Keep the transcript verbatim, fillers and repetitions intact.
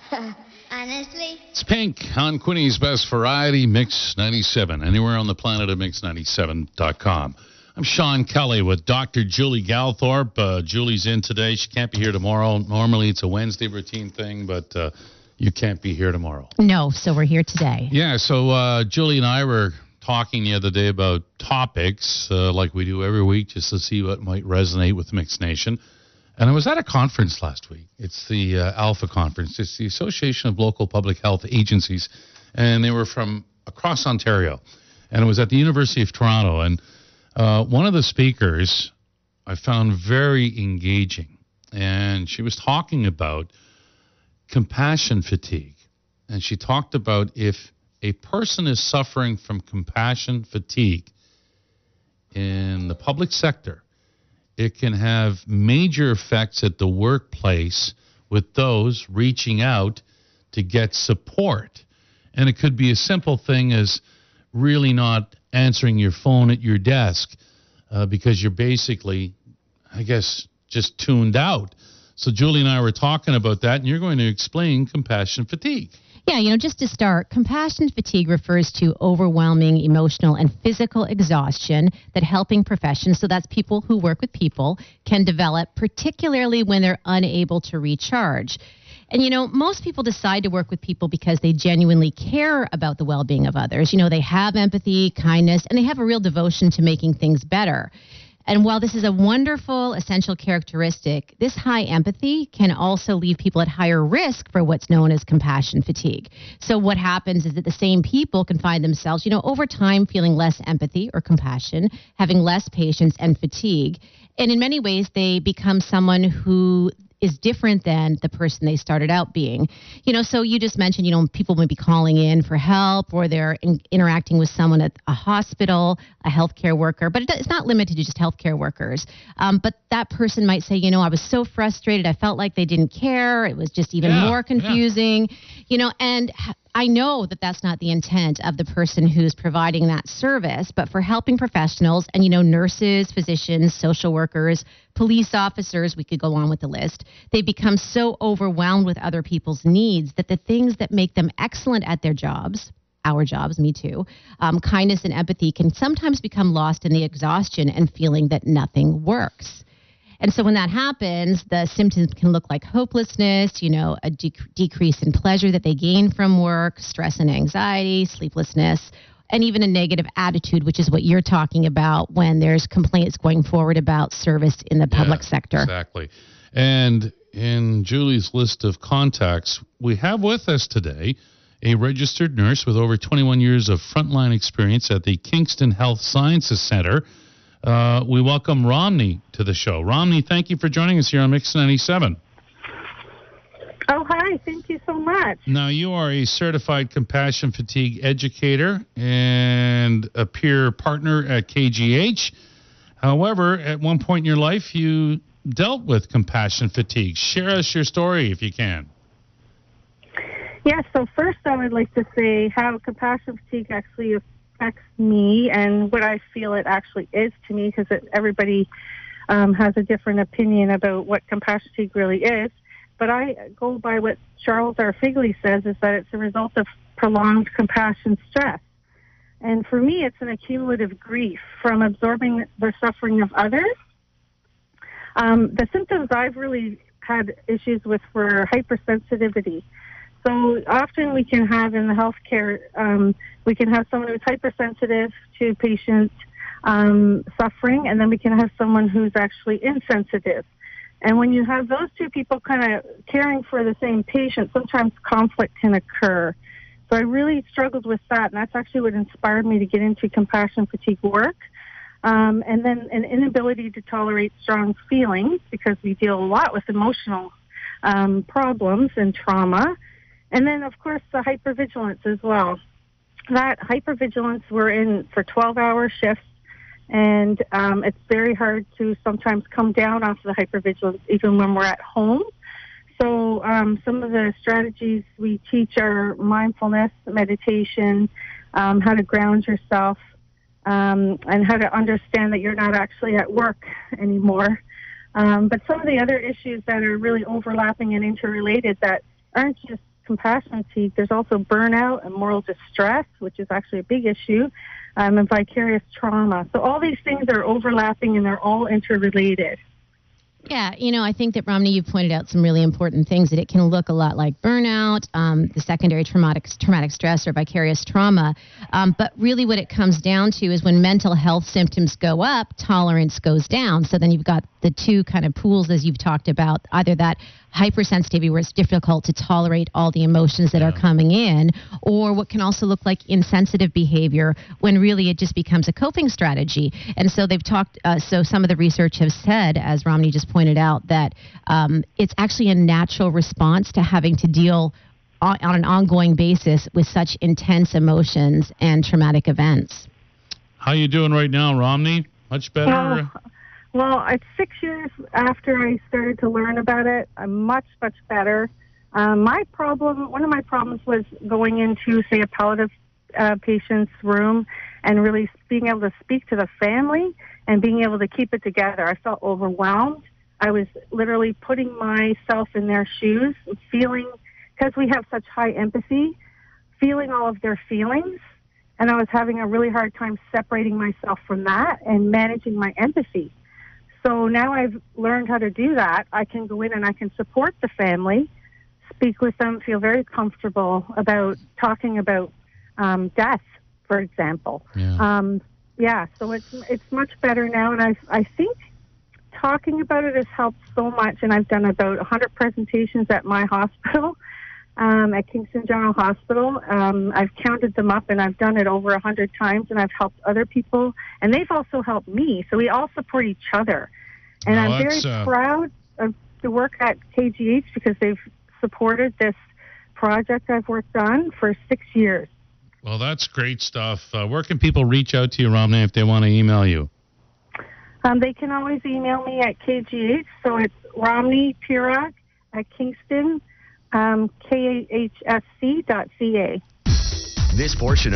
Honestly? It's Pink on Quinny's Best Variety, Mix ninety-seven. Anywhere on the planet at mix ninety-seven dot com. I'm Sean Kelly with Doctor Julie Galthorpe. Uh, Julie's in today. She can't be here tomorrow. Normally it's a Wednesday routine thing, but uh, you can't be here tomorrow. No, so we're here today. Yeah, so uh, Julie and I were talking the other day about topics uh, like we do every week just to see what might resonate with Mix Nation. And I was at a conference last week. It's the uh, Alpha Conference. It's the Association of Local Public Health Agencies, and they were from across Ontario. And it was at the University of Toronto. And uh, one of the speakers I found very engaging, and she was talking about compassion fatigue. And she talked about if a person is suffering from compassion fatigue in the public sector, it can have major effects at the workplace with those reaching out to get support. And it could be a simple thing as really not answering your phone at your desk uh, because you're basically, I guess, just tuned out. So Julie and I were talking about that, and you're going to explain compassion fatigue. Yeah, you know, just to start, compassion fatigue refers to overwhelming emotional and physical exhaustion that helping professions, so that's people who work with people, can develop, particularly when they're unable to recharge. And, you know, most people decide to work with people because they genuinely care about the well-being of others. You know, they have empathy, kindness, and they have a real devotion to making things better. And while this is a wonderful, essential characteristic, this high empathy can also leave people at higher risk for what's known as compassion fatigue. So what happens is that the same people can find themselves, you know, over time feeling less empathy or compassion, having less patience and fatigue. And in many ways, they become someone who is different than the person they started out being. You know, so you just mentioned, you know, people may be calling in for help or they're in, interacting with someone at a hospital, a healthcare worker, but it, it's not limited to just healthcare workers. Um, but that person might say, you know, I was so frustrated. I felt like they didn't care. It was just even yeah, more confusing, yeah. you know, and I know that that's not the intent of the person who's providing that service, but for helping professionals and, you know, nurses, physicians, social workers, police officers, we could go on with the list. They become so overwhelmed with other people's needs that the things that make them excellent at their jobs, our jobs, me too, um, kindness and empathy can sometimes become lost in the exhaustion and feeling that nothing works. And so when that happens, the symptoms can look like hopelessness, you know, a dec- decrease in pleasure that they gain from work, stress and anxiety, sleeplessness, and even a negative attitude, which is what you're talking about when there's complaints going forward about service in the public yeah, sector. Exactly. And in Julie's list of contacts, we have with us today a registered nurse with over twenty-one years of frontline experience at the Kingston Health Sciences Center. Uh, we welcome Romney to the show. Romney, thank you for joining us here on Mix ninety-seven. Oh, hi. Thank you so much. Now, you are a certified compassion fatigue educator and a peer partner at K G H. However, at one point in your life, you dealt with compassion fatigue. Share us your story if you can. Yeah, so first I would like to say how compassion fatigue actually affects me and what I feel it actually is to me, because everybody um, has a different opinion about what compassion fatigue really is. But I go by what Charles R. Figley says, is that it's a result of prolonged compassion stress. And for me, it's an accumulative grief from absorbing the suffering of others. Um, the symptoms I've really had issues with were hypersensitivity. So often we can have in the healthcare, um, we can have someone who's hypersensitive to patient um, suffering, and then we can have someone who's actually insensitive. And when you have those two people kind of caring for the same patient, sometimes conflict can occur. So I really struggled with that, and that's actually what inspired me to get into compassion fatigue work. Um, and then an inability to tolerate strong feelings, because we deal a lot with emotional um, problems and trauma. And then, of course, the hypervigilance as well. That hypervigilance, we're in for twelve-hour shifts, and um, it's very hard to sometimes come down off the hypervigilance even when we're at home. So um, some of the strategies we teach are mindfulness, meditation, um, how to ground yourself, um, and how to understand that you're not actually at work anymore. Um, but some of the other issues that are really overlapping and interrelated that aren't just compassion fatigue, there's also burnout and moral distress, which is actually a big issue, um, and vicarious trauma. So all these things are overlapping and they're all interrelated. Yeah, you know, I think that, Romney, you pointed out some really important things, that it can look a lot like burnout, um, the secondary traumatic traumatic stress or vicarious trauma. Um, but really what it comes down to is when mental health symptoms go up, tolerance goes down. So then you've got the two kind of pools, as you've talked about, either that hypersensitivity where it's difficult to tolerate all the emotions that yeah. are coming in, or what can also look like insensitive behavior when really it just becomes a coping strategy. And so they've talked, uh, so some of the research has said, as Romney just pointed out, that um, it's actually a natural response to having to deal on, on an ongoing basis with such intense emotions and traumatic events. How you doing right now, Romney? Much better? Well, well, it's six years after I started to learn about it. I'm much, much better. Um, my problem, one of my problems was going into, say, a palliative uh, patient's room and really being able to speak to the family and being able to keep it together. I felt overwhelmed. I was literally putting myself in their shoes, feeling, because we have such high empathy, feeling all of their feelings. And I was having a really hard time separating myself from that and managing my empathy. So now I've learned how to do that. I can go in and I can support the family, speak with them, feel very comfortable about talking about um, death, for example. Yeah. Um, yeah, so it's it's much better now, and I I think talking about it has helped so much. And I've done about one hundred presentations at my hospital, um, at Kingston General Hospital. Um, I've counted them up, and I've done it over one hundred times, and I've helped other people, and they've also helped me. So we all support each other. And no, I'm very uh... proud of to work at K G H because they've supported this project I've worked on for six years. Well, that's great stuff. Uh, where can people reach out to you, Romney, if they want to email you? Um, they can always email me at K G H, so it's Romney Pirog at Kingston, um, K H S C dot C A. This portion of